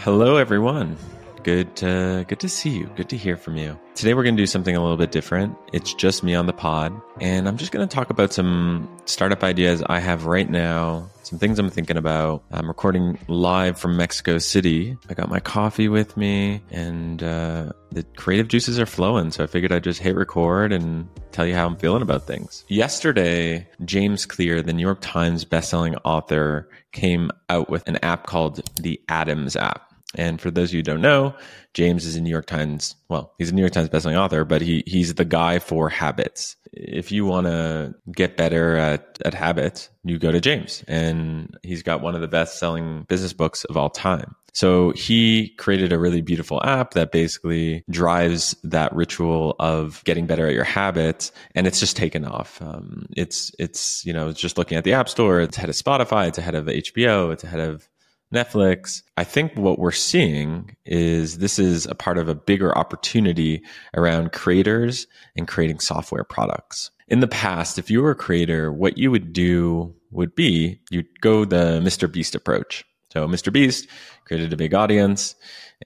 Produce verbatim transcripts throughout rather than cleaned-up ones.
Hello, everyone. Good, uh, good to see you. Good to hear from you. Today, we're going to do something a little bit different. It's just me on the pod, and I'm just going to talk about some startup ideas I have right now, some things I'm thinking about. I'm recording live from Mexico City. I got my coffee with me, and uh, the creative juices are flowing, so I figured I'd just hit record and tell you how I'm feeling about things. Yesterday, James Clear, the New York Times bestselling author, came out with an app called the Atoms app. And for those of you who don't know, James is a New York Times, well, he's a New York Times bestselling author, but he he's the guy for habits. If you want to get better at, at habits, you go to James. And he's got one of the best-selling business books of all time. So he created a really beautiful app that basically drives that ritual of getting better at your habits, and it's just taken off. Um, it's, it's you know, just looking at the App Store, it's ahead of Spotify, it's ahead of H B O, it's ahead of Netflix. I think what we're seeing is this is a part of a bigger opportunity around creators and creating software products. In the past, if you were a creator, what you would do would be you'd go the Mister Beast approach. So Mister Beast created a big audience,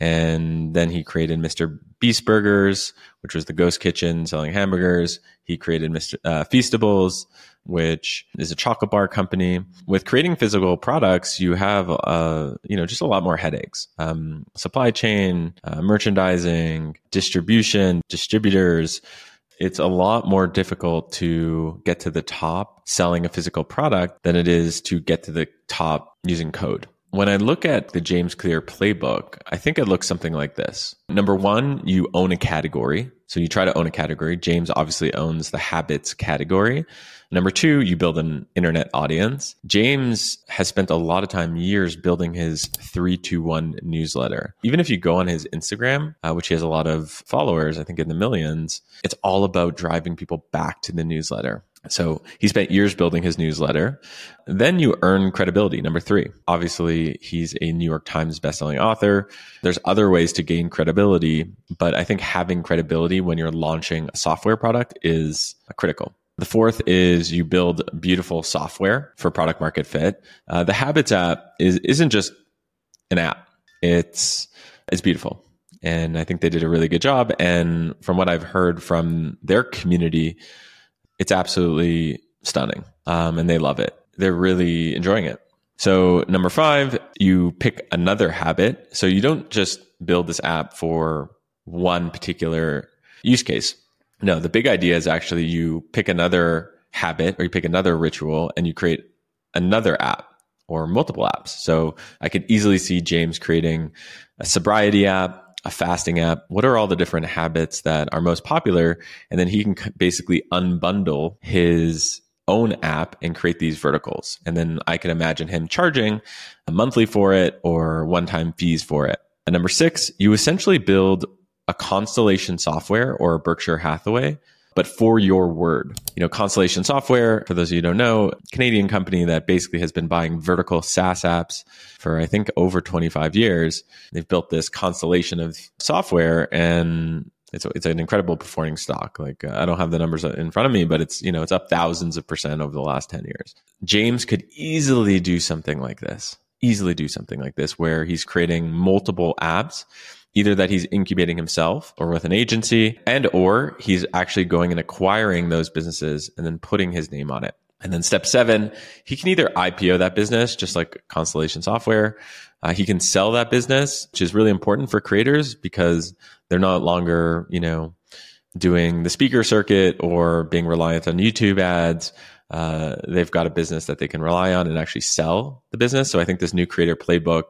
and then he created Mister Beast Burgers, which was the ghost kitchen selling hamburgers. He created Mister Uh, Feastables, which is a chocolate bar company. With creating physical products, you have, uh, you know, just a lot more headaches. Um, supply chain, uh, merchandising, distribution, distributors. It's a lot more difficult to get to the top selling a physical product than it is to get to the top using code. When I look at the James Clear playbook, I think it looks something like this. Number one, you own a category. So you try to own a category. James obviously owns the habits category. Number two, you build an internet audience. James has spent a lot of time, years, building his three two one newsletter. Even if you go on his Instagram, uh, which he has a lot of followers, I think in the millions, it's all about driving people back to the newsletter. So he spent years building his newsletter. Then you earn credibility. Number three, obviously he's a New York Times bestselling author. There's other ways to gain credibility, but I think having credibility when you're launching a software product is critical. The fourth is you build beautiful software for product market fit. Uh, the Habits app is, isn't just an app. It's, it's beautiful. And I think they did a really good job. And from what I've heard from their community, it's absolutely stunning, um, and they love it. They're really enjoying it. So number five, you pick another habit. So you don't just build this app for one particular use case. No, the big idea is actually you pick another habit or you pick another ritual and you create another app or multiple apps. So I could easily see James creating a sobriety app, a fasting app. What are all the different habits that are most popular? And then he can basically unbundle his own app and create these verticals. And then I can imagine him charging a monthly for it or one-time fees for it. And number six, you essentially build a Constellation Software or a Berkshire Hathaway, but for your word. You know, Constellation Software, for those of you who don't know, Canadian company that basically has been buying vertical SaaS apps for, I think, over twenty-five years. They've built this constellation of software, and it's it's an incredible performing stock. Like, uh, I don't have the numbers in front of me, but it's, you know, it's up thousands of percent over the last ten years. James could easily do something like this, easily do something like this, where he's creating multiple apps, either that he's incubating himself or with an agency, and or he's actually going and acquiring those businesses and then putting his name on it. And then step seven, he can either I P O that business, just like Constellation Software. Uh, he can sell that business, which is really important for creators because they're not longer, you know, doing the speaker circuit or being reliant on YouTube ads. Uh, they've got a business that they can rely on and actually sell the business. So I think this new creator playbook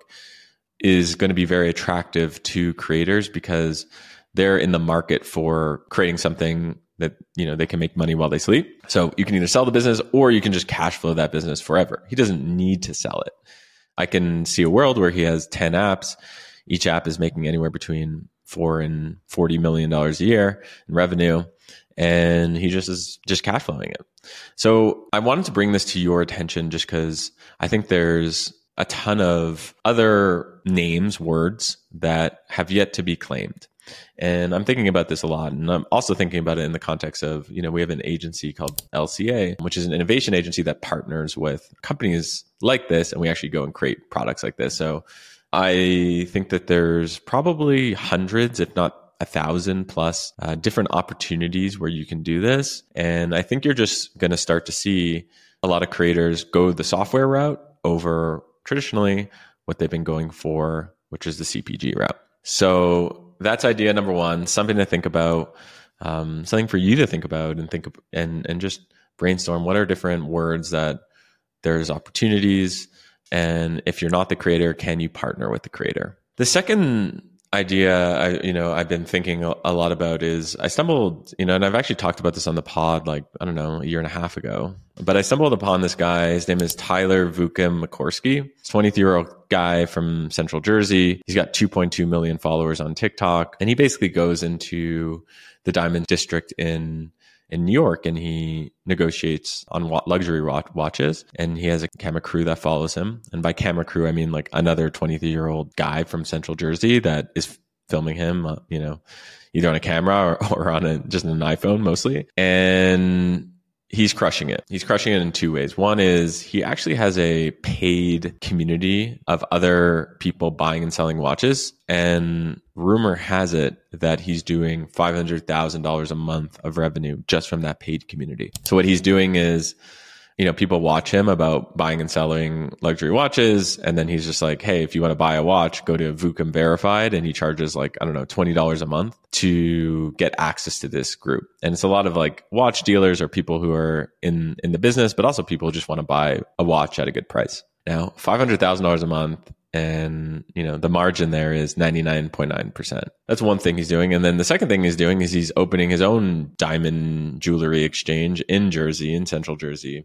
is going to be very attractive to creators because they're in the market for creating something that, you know, they can make money while they sleep. So you can either sell the business or you can just cash flow that business forever. He doesn't need to sell it. I can see a world where he has ten apps. Each app is making anywhere between four and forty million dollars a year in revenue. And he just is just cash flowing it. So I wanted to bring this to your attention just because I think there's a ton of other names, words that have yet to be claimed. And I'm thinking about this a lot. And I'm also thinking about it in the context of, you know, we have an agency called L C A, which is an innovation agency that partners with companies like this. And we actually go and create products like this. So I think that there's probably hundreds, if not a thousand plus uh, different opportunities where you can do this. And I think you're just going to start to see a lot of creators go the software route over traditionally what they've been going for, which is the C P G route. So that's idea number one, something to think about, um, something for you to think about and think and and just brainstorm what are different words that there's opportunities. And if you're not the creator, can you partner with the creator? The second idea I, you know, I've been thinking a lot about is I stumbled, you know, and I've actually talked about this on the pod, like, I don't know, a year and a half ago, but I stumbled upon this guy. His name is Tyler Vukum Makorski. He's a twenty-three year old guy from Central Jersey. He's got two point two million followers on TikTok. And he basically goes into the Diamond District in in New York, and he negotiates on luxury watches, and he has a camera crew that follows him. And by camera crew, I mean like another twenty-three year old guy from Central Jersey that is filming him, uh, you know, either on a camera or, or on a, just an iPhone mostly. And he's crushing it. He's crushing it in two ways. One is he actually has a paid community of other people buying and selling watches. And rumor has it that he's doing five hundred thousand dollars a month of revenue just from that paid community. So what he's doing is, you know, people watch him about buying and selling luxury watches. And then he's just like, hey, if you want to buy a watch, go to Vukum Verified. And he charges like, I don't know, twenty dollars a month to get access to this group. And it's a lot of like watch dealers or people who are in, in the business, but also people who just want to buy a watch at a good price. Now, five hundred thousand dollars a month. And, you know, the margin there is ninety-nine point nine percent. That's one thing he's doing. And then the second thing he's doing is he's opening his own diamond jewelry exchange in Jersey, in Central Jersey.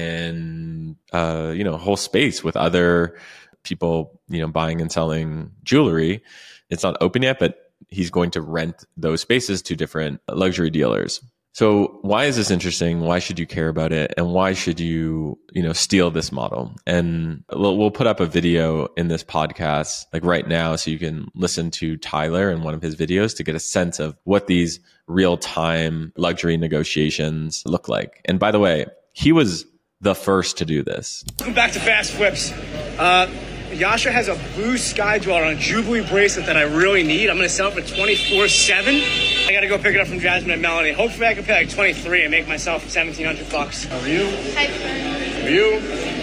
And, uh, you know, a whole space with other people, you know, buying and selling jewelry. It's not open yet, but he's going to rent those spaces to different luxury dealers. So why is this interesting? Why should you care about it? And why should you, you know, steal this model? And we'll, we'll put up a video in this podcast like right now so you can listen to Tyler in one of his videos to get a sense of what these real-time luxury negotiations look like. And by the way, he was the first to do this. Welcome back to Fast Flips. Uh, Yasha has a blue Sky Dweller on a Jubilee bracelet that I really need. I'm going to sell it for twenty-four seven. I got to go pick it up from Jasmine and Melanie. Hopefully I can pay like twenty-three and make myself seventeen hundred bucks. How are you? Hi, friend. How are you?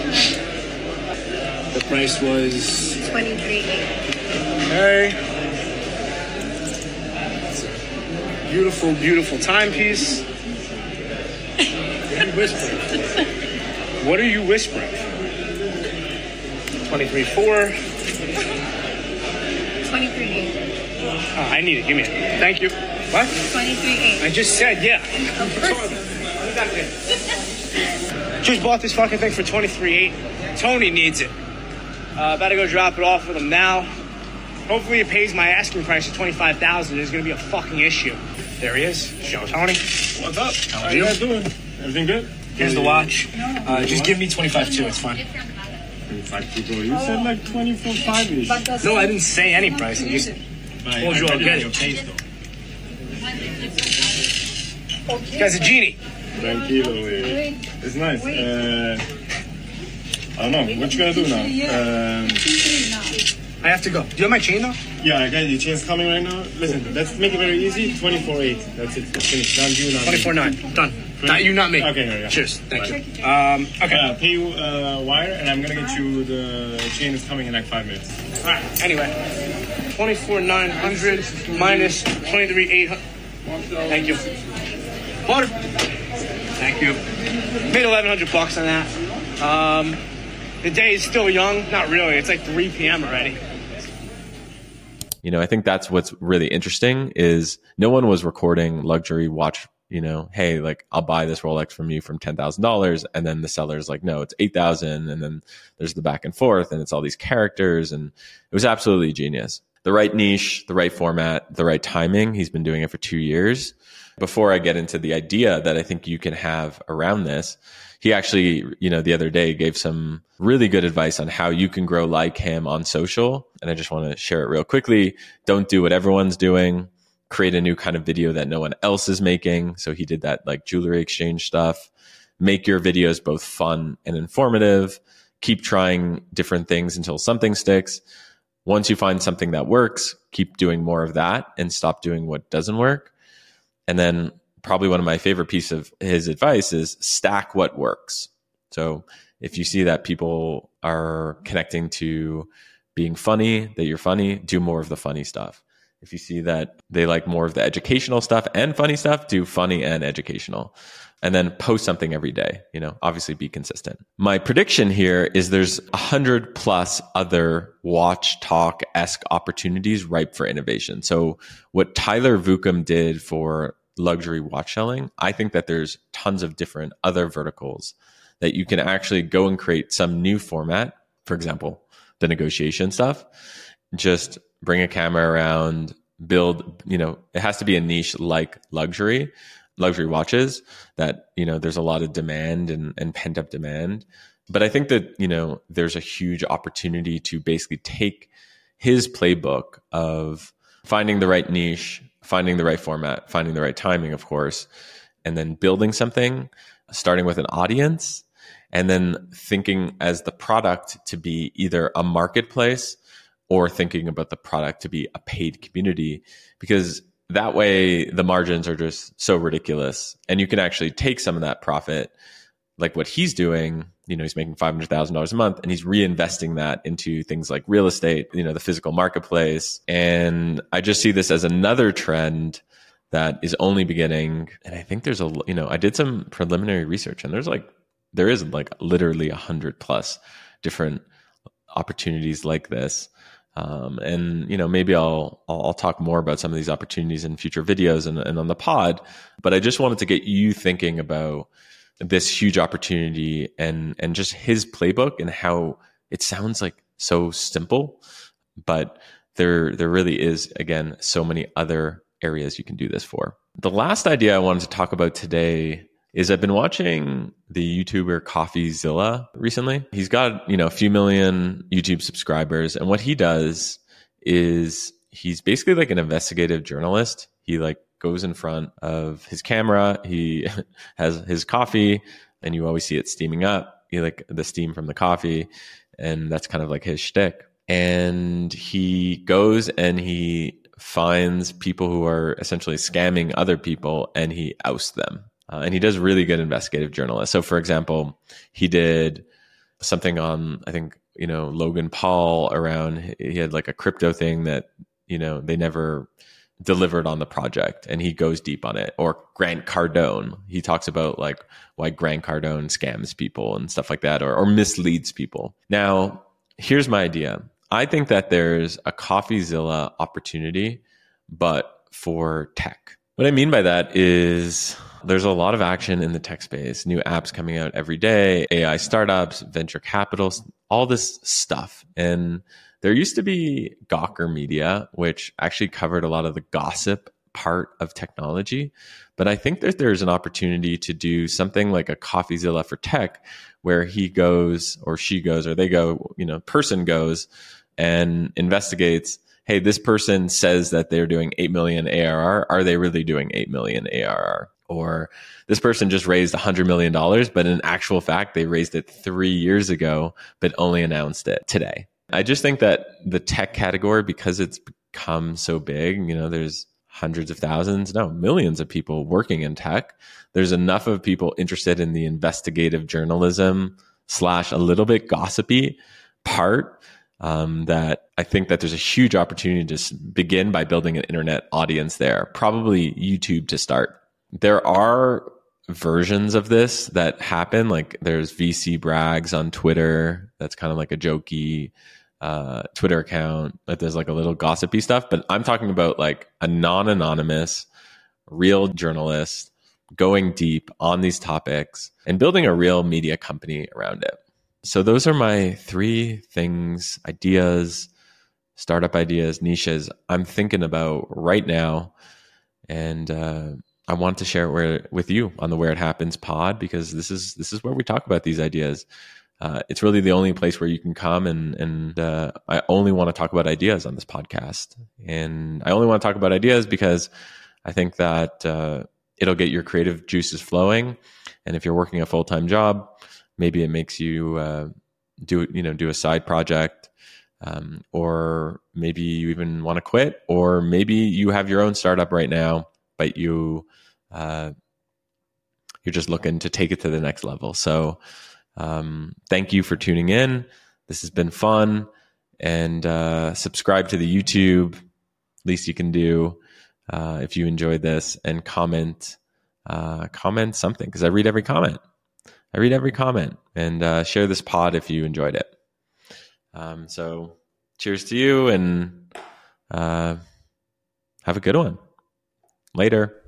The price was twenty-three eight. Hey. Beautiful, beautiful timepiece. What are you whispering? What are you whispering? twenty-three four. twenty-three eight. Oh, I need it. Give me it. Thank you. What? twenty-three eight. I just said, yeah. Just bought this fucking thing for twenty-three eight. Tony needs it. Uh, about to go drop it off with him now. Hopefully it pays my asking price of twenty-five thousand dollars. There's going to be a fucking issue. There he is. Show Tony. What's up? How How are you you? guys doing? Everything good? Here's the watch. Uh, just give me twenty-five too. It's fine. twenty-five, bro. You said like twenty-four five-ish. No, I didn't say any price. I just told you I'll get it. You guys a genie. Tranquilo, wey. It's nice. Uh, I don't know. What you gonna do now? Um, I have to go. Do you have my chain though? yeah, I got your chain's coming right now. Listen, let's make it very easy. twenty-four eight. That's it. That's finished. Not you, not me. twenty-four nine. Done. Not you, not me. Okay, yeah, yeah. Cheers. Thank Right. you. Um, okay. Uh, pay you uh, wire, and I'm gonna get you the chain is coming in like five minutes. All right. Anyway, twenty-four nine hundred minus twenty-three eight hundred. Thank you. Water. Thank you. Made eleven hundred bucks on that. Um, the day is still young. Not really. It's like three p.m. already. You know, I think that's what's really interesting is no one was recording luxury watch, you know, hey, like I'll buy this Rolex from you from ten thousand dollars. And then the seller's like, no, it's eight thousand. And then there's the back and forth and it's all these characters. And it was absolutely genius. The right niche, the right format, the right timing. He's been doing it for two years. Before I get into the idea that I think you can have around this, he actually, you know, the other day gave some really good advice on how you can grow like him on social. And I just want to share it real quickly. Don't do what everyone's doing. Create a new kind of video that no one else is making. So he did that like jewelry exchange stuff. Make your videos both fun and informative. Keep trying different things until something sticks. once you find something that works, keep doing more of that and stop doing what doesn't work. And then probably one of my favorite pieces of his advice is stack what works. So if you see that people are connecting to being funny, that you're funny, do more of the funny stuff. If you see that they like more of the educational stuff and funny stuff, do funny and educational. And then post something every day, you know, obviously be consistent. My prediction here is there's a hundred plus other watch talk-esque opportunities ripe for innovation. So what Tyler Vucom did for luxury watch selling, I think that there's tons of different other verticals that you can actually go and create some new format. For example, the negotiation stuff, just bring a camera around, build, you know, it has to be a niche like luxury, luxury watches that, you know, there's a lot of demand and, and pent up demand. But I think that, you know, there's a huge opportunity to basically take his playbook of finding the right niche, finding the right format, finding the right timing, of course, and then building something, starting with an audience, and then thinking as the product to be either a marketplace or thinking about the product to be a paid community, because that way the margins are just so ridiculous. And you can actually take some of that profit, like what he's doing, you know, he's making five hundred thousand dollars a month and he's reinvesting that into things like real estate, you know, the physical marketplace. And I just see this as another trend that is only beginning. And I think there's a, you know, I did some preliminary research and there's like, there is like literally a hundred plus different opportunities like this. Um, and, you know, maybe I'll, I'll, I'll talk more about some of these opportunities in future videos and, and on the pod, but I just wanted to get you thinking about this huge opportunity and, and just his playbook and how it sounds like so simple, but there, there really is, again, so many other areas you can do this for. The last idea I wanted to talk about today is I've been watching the YouTuber CoffeeZilla recently. He's got, you know, a few million YouTube subscribers. And what he does is he's basically like an investigative journalist. He like goes in front of his camera. He has his coffee and you always see it steaming up. You like the steam from the coffee. And that's kind of like his shtick. And he goes and he finds people who are essentially scamming other people and he ousts them. Uh, and he does really good investigative journalism. So, for example, he did something on, I think, you know, Logan Paul around, he had like a crypto thing that, you know, they never delivered on the project and he goes deep on it. Or Grant Cardone, he talks about like why Grant Cardone scams people and stuff like that, or, or misleads people. Now, here's my idea. I think that there's a CoffeeZilla opportunity, but for tech. What I mean by that is there's a lot of action in the tech space, new apps coming out every day, A I startups, venture capitals, all this stuff. And there used to be Gawker Media, which actually covered a lot of the gossip part of technology. But I think that there's an opportunity to do something like a CoffeeZilla for tech, where he goes or she goes or they go, you know, person goes and investigates, hey, this person says that they're doing eight million A R R. Are they really doing eight million A R R? Or this person just raised one hundred million dollars, but in actual fact, they raised it three years ago, but only announced it today. I just think that the tech category, because it's become so big, you know, there's hundreds of thousands, no, millions of people working in tech. There's enough of people interested in the investigative journalism slash a little bit gossipy part um, that I think that there's a huge opportunity to s- begin by building an internet audience there, probably YouTube to start. There are versions of this that happen. Like there's V C Brags on Twitter. That's kind of like a jokey uh, Twitter account that does like a little gossipy stuff. But I'm talking about like a non-anonymous, real journalist going deep on these topics and building a real media company around it. So those are my three things, ideas, startup ideas, niches I'm thinking about right now. And uh, I want to share it where, with you on the Where It Happens pod, because this is this is where we talk about these ideas. Uh, it's really the only place where you can come, and and uh, I only want to talk about ideas on this podcast. And I only want to talk about ideas because I think that uh, it'll get your creative juices flowing. And if you're working a full-time job, maybe it makes you uh, do you know do a side project Um, or maybe you even want to quit, or maybe you have your own startup right now, but you, uh, you're just looking to take it to the next level. So um, thank you for tuning in. This has been fun. And uh, subscribe to the YouTube, least you can do uh, if you enjoyed this, and comment, uh, comment something, because I read every comment. I read every comment, and uh, share this pod if you enjoyed it. Um, so cheers to you, and uh, have a good one. Later.